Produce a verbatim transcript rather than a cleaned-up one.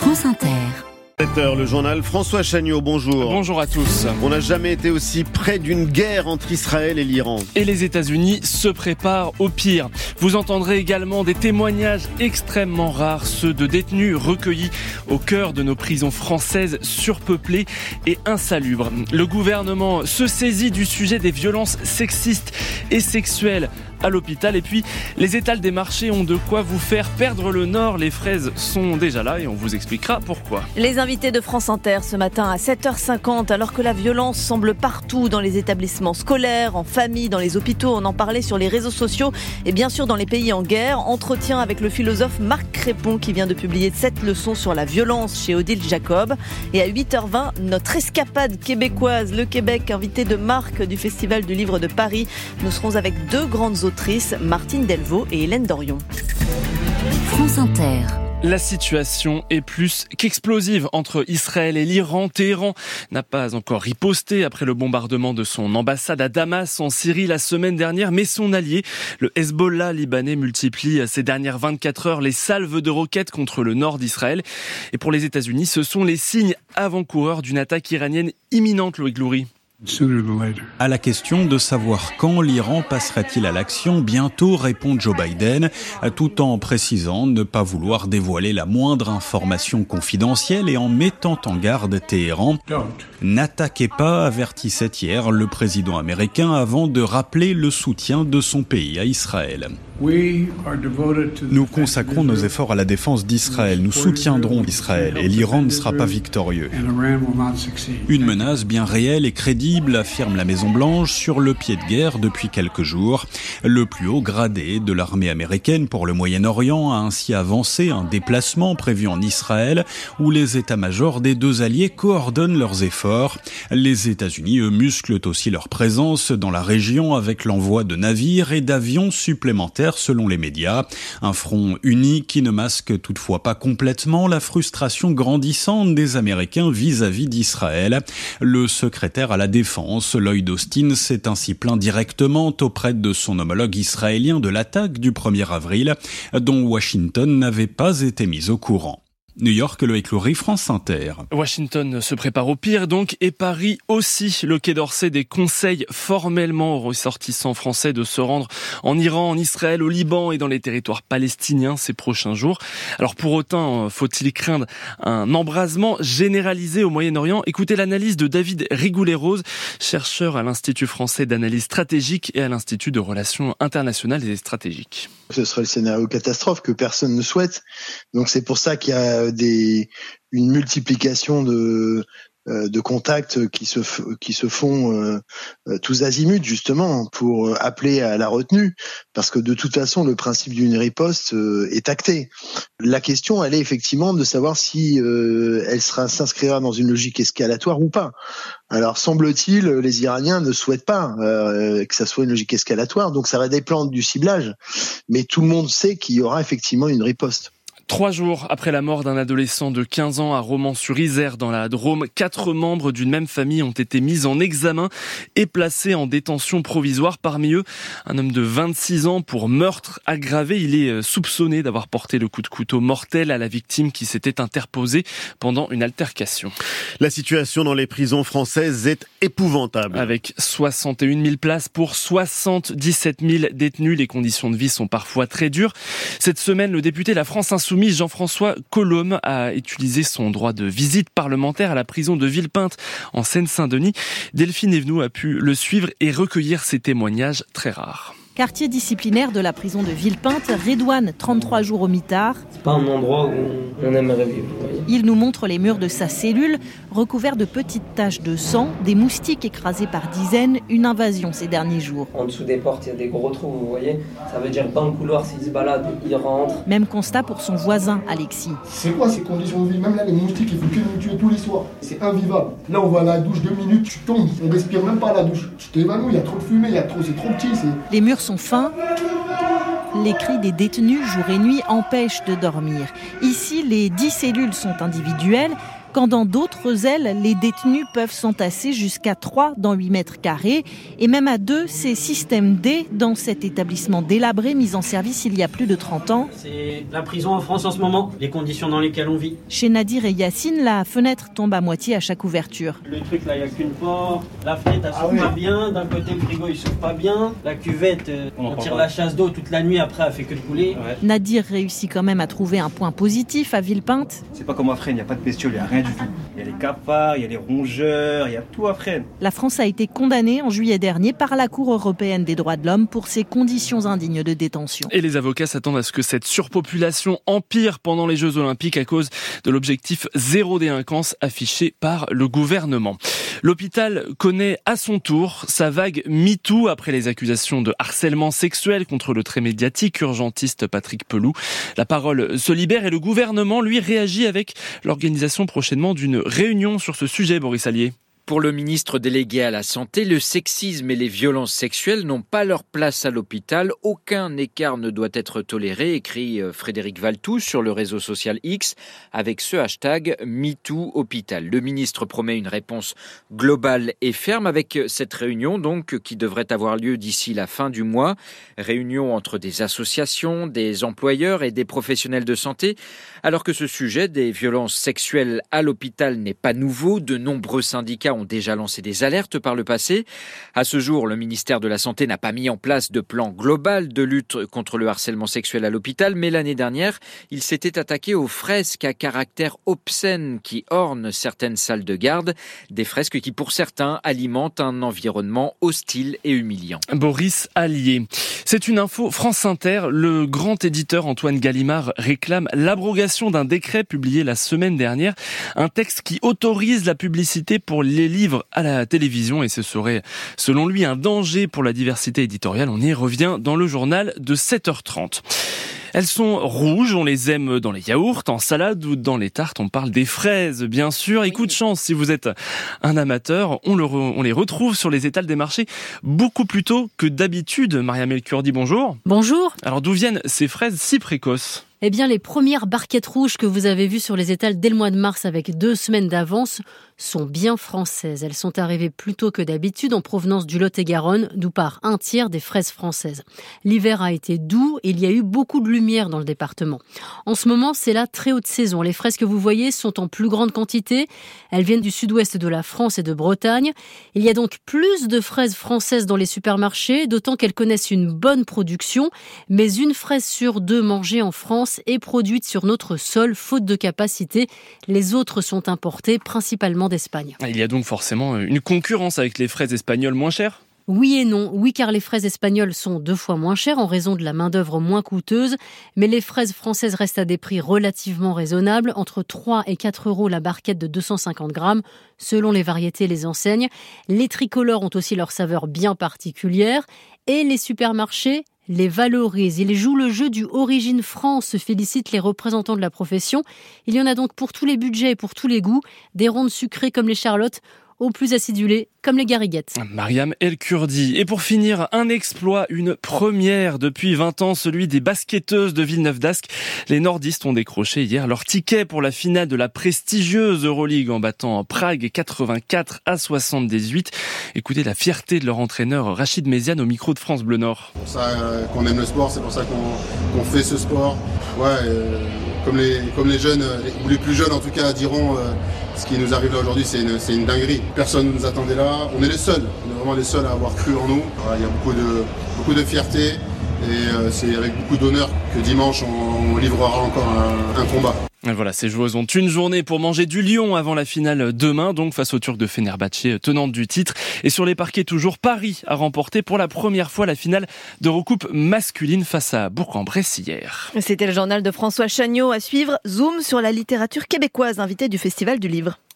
France Inter. sept heures, le journal François Chagnot, bonjour. Bonjour à tous. On n'a jamais été aussi près d'une guerre entre Israël et l'Iran. Et les États-Unis se préparent au pire. Vous entendrez également des témoignages extrêmement rares, ceux de détenus recueillis au cœur de nos prisons françaises surpeuplées et insalubres. Le gouvernement se saisit du sujet des violences sexistes et sexuelles à l'hôpital. Et puis, les étals des marchés ont de quoi vous faire perdre le nord. Les fraises sont déjà là et on vous expliquera pourquoi. Les invités de France Inter ce matin à sept heures cinquante, alors que la violence semble partout dans les établissements scolaires, en famille, dans les hôpitaux, on en parlait sur les réseaux sociaux et bien sûr dans les pays en guerre. Entretien avec le philosophe Marc Crépon qui vient de publier sept leçons sur la violence chez Odile Jacob. Et à huit heures vingt, notre escapade québécoise, le Québec, invité de Marc du Festival du Livre de Paris. Nous serons avec deux grandes autrices, Martine Delvaux et Hélène Dorion. France Inter. La situation est plus qu'explosive entre Israël et l'Iran. Téhéran n'a pas encore riposté après le bombardement de son ambassade à Damas en Syrie la semaine dernière, mais son allié, le Hezbollah libanais, multiplie ces dernières vingt-quatre heures les salves de roquettes contre le nord d'Israël. Et pour les États-Unis, ce sont les signes avant-coureurs d'une attaque iranienne imminente, Loïc Loury. À la question de savoir quand l'Iran passerait-il à l'action, bientôt répond Joe Biden, tout en précisant ne pas vouloir dévoiler la moindre information confidentielle et en mettant en garde Téhéran. N'attaquez pas, avertissait hier le président américain avant de rappeler le soutien de son pays à Israël. Nous consacrons nos efforts à la défense d'Israël. Nous soutiendrons Israël et l'Iran ne sera pas victorieux. Une menace bien réelle et crédible, affirme la Maison-Blanche, sur le pied de guerre depuis quelques jours. Le plus haut gradé de l'armée américaine pour le Moyen-Orient a ainsi avancé un déplacement prévu en Israël où les états-majors des deux alliés coordonnent leurs efforts. Les États-Unis, eux, musclent aussi leur présence dans la région avec l'envoi de navires et d'avions supplémentaires selon les médias. Un front uni qui ne masque toutefois pas complètement la frustration grandissante des Américains vis-à-vis d'Israël. Le secrétaire à la Défense, Lloyd Austin, s'est ainsi plaint directement auprès de son homologue israélien de l'attaque du premier avril, dont Washington n'avait pas été mis au courant. New York, Loïc Loury, France Inter. Washington se prépare au pire donc, et Paris aussi. Le Quai d'Orsay déconseille formellement aux ressortissants français de se rendre en Iran, en Israël, au Liban et dans les territoires palestiniens ces prochains jours. Alors pour autant, faut-il craindre un embrasement généralisé au Moyen-Orient? Écoutez l'analyse de David Rigoulet-Rose, chercheur à l'Institut français d'analyse stratégique et à l'Institut de relations internationales et stratégiques. Ce serait le scénario catastrophe que personne ne souhaite. Donc c'est pour ça qu'il y a des une multiplication de de contacts qui se qui se font euh, tous azimuts justement pour appeler à la retenue, parce que de toute façon le principe d'une riposte euh, est acté. La question elle est effectivement de savoir si euh, elle sera s'inscrira dans une logique escalatoire ou pas. Alors semble-t-il les Iraniens ne souhaitent pas euh, que ça soit une logique escalatoire, donc ça va dépendre du ciblage, mais tout le monde sait qu'il y aura effectivement une riposte. Trois jours après la mort d'un adolescent de quinze ans à Romans-sur-Isère dans la Drôme, quatre membres d'une même famille ont été mis en examen et placés en détention provisoire. Parmi eux, un homme de vingt-six ans pour meurtre aggravé. Il est soupçonné d'avoir porté le coup de couteau mortel à la victime qui s'était interposée pendant une altercation. La situation dans les prisons françaises est épouvantable. Avec soixante et une mille places pour soixante-dix-sept mille détenus, les conditions de vie sont parfois très dures. Cette semaine, le député La France Insoumise Jean-François Collomb a utilisé son droit de visite parlementaire à la prison de Villepinte en Seine-Saint-Denis. Delphine Evenou a pu le suivre et recueillir ses témoignages très rares. Quartier disciplinaire de la prison de Villepinte, Redouane, trente-trois jours au mitard. C'est pas un endroit où on aimerait vivre, vous voyez. Il nous montre les murs de sa cellule, recouverts de petites taches de sang, des moustiques écrasés par dizaines, une invasion ces derniers jours. En dessous des portes, il y a des gros trous, vous voyez. Ça veut dire dans le couloir, s'il se balade, il rentre. Même constat pour son voisin, Alexis. C'est quoi ces conditions de vie? Même là, les moustiques, il faut que nous tuer tous les soirs. C'est invivable. Là, on va à la douche deux minutes, tu tombes, on respire même pas à la douche. Tu t'évanouis, il y a trop de fumée, il y a trop, c'est trop petit. C'est... Les murs sont fins. Les cris des détenus jour et nuit empêchent de dormir. Ici, les dix cellules sont individuelles, quand dans d'autres ailes, les détenus peuvent s'entasser jusqu'à trois dans huit mètres carrés. Et même à deux, c'est système D dans cet établissement délabré mis en service il y a plus de trente ans. C'est la prison en France en ce moment, les conditions dans lesquelles on vit. Chez Nadir et Yacine, la fenêtre tombe à moitié à chaque ouverture. Le truc là, il n'y a qu'une porte, la fenêtre elle s'ouvre ah oui. pas bien, d'un côté le frigo il s'ouvre pas bien, la cuvette, euh, on, on tire la chasse d'eau toute la nuit, après elle fait que de couler. Ouais. Nadir réussit quand même à trouver un point positif à Villepinte. C'est pas comme à Fresnes, il n'y a pas de bestioles, il n'y a rien du tout. Il y a les cafards, il y a les rongeurs, il y a tout à Fresnes. La France a été condamnée en juillet dernier par la Cour européenne des droits de l'homme pour ses conditions indignes de détention. Et les avocats s'attendent à ce que cette surpopulation empire pendant les Jeux Olympiques à cause de l'objectif zéro délinquance affiché par le gouvernement. L'hôpital connaît à son tour sa vague MeToo après les accusations de harcèlement sexuel contre le très médiatique urgentiste Patrick Pelloux. La parole se libère et le gouvernement, lui, réagit avec l'organisation prochainement d'une réunion sur ce sujet, Boris Allier. Pour le ministre délégué à la Santé, le sexisme et les violences sexuelles n'ont pas leur place à l'hôpital. Aucun écart ne doit être toléré, écrit Frédéric Valletoux sur le réseau social X avec ce hashtag MeTooHôpital. Le ministre promet une réponse globale et ferme avec cette réunion donc qui devrait avoir lieu d'ici la fin du mois. Réunion entre des associations, des employeurs et des professionnels de santé. Alors que ce sujet des violences sexuelles à l'hôpital n'est pas nouveau, de nombreux syndicats ont déjà lancé des alertes par le passé. À ce jour, le ministère de la Santé n'a pas mis en place de plan global de lutte contre le harcèlement sexuel à l'hôpital, mais l'année dernière, il s'était attaqué aux fresques à caractère obscène qui ornent certaines salles de garde, des fresques qui pour certains alimentent un environnement hostile et humiliant. Boris Allier. C'est une info France Inter. Le grand éditeur Antoine Gallimard réclame l'abrogation d'un décret publié la semaine dernière, un texte qui autorise la publicité pour les livres à la télévision et ce serait selon lui un danger pour la diversité éditoriale. On y revient dans le journal de sept heures trente. Elles sont rouges, on les aime dans les yaourts, en salade ou dans les tartes. On parle des fraises, bien sûr. Et coup de chance, si vous êtes un amateur, on, le re, on les retrouve sur les étals des marchés beaucoup plus tôt que d'habitude. Mariam El Kurdi, bonjour. Bonjour. Alors d'où viennent ces fraises si précoces ? Eh bien, les premières barquettes rouges que vous avez vues sur les étals dès le mois de mars avec deux semaines d'avance sont bien françaises. Elles sont arrivées plus tôt que d'habitude en provenance du Lot-et-Garonne, d'où part un tiers des fraises françaises. L'hiver a été doux et il y a eu beaucoup de lumière dans le département. En ce moment, c'est la très haute saison. Les fraises que vous voyez sont en plus grande quantité. Elles viennent du sud-ouest de la France et de Bretagne. Il y a donc plus de fraises françaises dans les supermarchés, d'autant qu'elles connaissent une bonne production. Mais une fraise sur deux mangée en France est produite sur notre sol, faute de capacité. Les autres sont importées, principalement d'Espagne. Il y a donc forcément une concurrence avec les fraises espagnoles moins chères ? Oui et non. Oui, car les fraises espagnoles sont deux fois moins chères en raison de la main-d'œuvre moins coûteuse. Mais les fraises françaises restent à des prix relativement raisonnables, entre trois et quatre euros la barquette de deux cent cinquante grammes, selon les variétés et les enseignes. Les tricolores ont aussi leur saveur bien particulière. Et les supermarchés les valorisent. Ils jouent le jeu du Origine France, se félicitent les représentants de la profession. Il y en a donc pour tous les budgets et pour tous les goûts, des rondes sucrées comme les charlottes, aux plus acidulées comme les gariguettes. Mariam El Kurdi. Et pour finir, un exploit, une première depuis vingt ans, celui des basketteuses de Villeneuve-d'Ascq. Les nordistes ont décroché hier leur ticket pour la finale de la prestigieuse Euroleague en battant Prague quatre-vingt-quatre à soixante-dix-huit. Écoutez la fierté de leur entraîneur Rachid Méziane au micro de France Bleu Nord. C'est pour ça euh, qu'on aime le sport, c'est pour ça qu'on, qu'on fait ce sport. Ouais, euh, comme, les, comme les jeunes, ou les plus jeunes en tout cas, diront... Euh, Ce qui nous arrive là aujourd'hui, c'est une, c'est une dinguerie. Personne ne nous attendait là. On est les seuls. On est vraiment les seuls à avoir cru en nous. Il y a beaucoup de, beaucoup de fierté. Et c'est avec beaucoup d'honneur que dimanche, on, on livrera encore un, un combat. Et voilà, ces joueuses ont une journée pour manger du lion avant la finale demain, donc face aux Turcs de Fenerbahçe, tenante du titre. Et sur les parquets toujours, Paris a remporté pour la première fois la finale d'Eurocoupe masculine face à Bourg-en-Bresse hier. C'était le journal de François Chagnot. À suivre, zoom sur la littérature québécoise, invité du Festival du Livre.